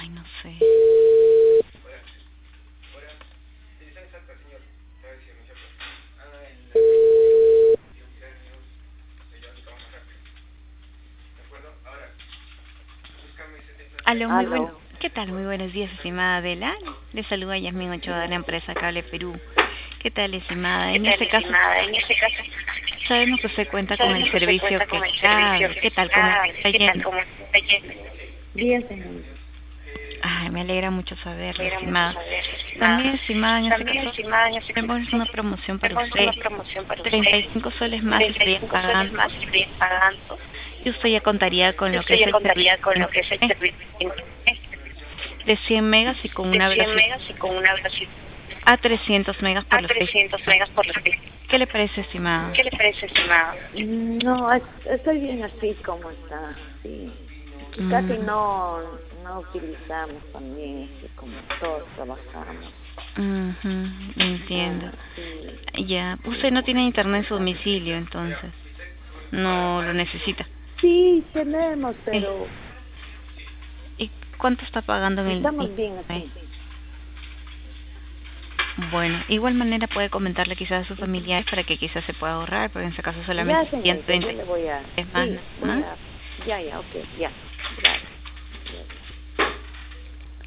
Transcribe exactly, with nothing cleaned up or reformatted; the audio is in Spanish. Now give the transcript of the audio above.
no sé. Aló, muy buen... Aló. ¿Qué tal? Muy buenos días, estimada Adela. Le saluda Yasmín Ochoa de la empresa Cable Perú. ¿Qué tal, estimada? En este caso, En este caso, sabemos que usted cuenta con el sabemos que usted servicio cuenta que con el servicio cabe. que ¿Qué tal? ¿Cómo cabe. está ¿Qué tal? yendo? ¿Cómo está yendo? Bien, señorita. Ay, me alegra mucho saberlo, Me alegra mucho estimada. saber, estimada. También, estimada, en este También, caso, estimada, en este caso, tenemos una promoción para tenemos usted. una promoción para usted. treinta y cinco soles más treinta y estaría cinco soles pagando más estaría pagando. y usted ya contaría con Y lo que usted es ya el servicio contaría con lo que es el de servicio de internet de cien megas y con de una cien velocidad megas y con una velocidad a trescientos megas por a los seis. trescientos megas por los seis. ¿Qué le parece, estimada? ¿Qué le parece, estimado? No, es- estoy bien así como está, sí. Y casi Mm, no, no utilizamos también, este, como todos trabajamos. ujú, entiendo. Ah, sí, Ya, usted no tiene internet en su domicilio, entonces no lo necesita. sí, tenemos, Eh, pero ¿Y cuánto está pagando en el estamos bien internet? así. Bueno, igual manera puede comentarle quizás a sus familiares para que quizás se pueda ahorrar, pero en ese caso solamente Ya, serían señorita, treinta yo le voy a, es más, sí, nada voy más. a, ya, ya, ok, ya, gracias.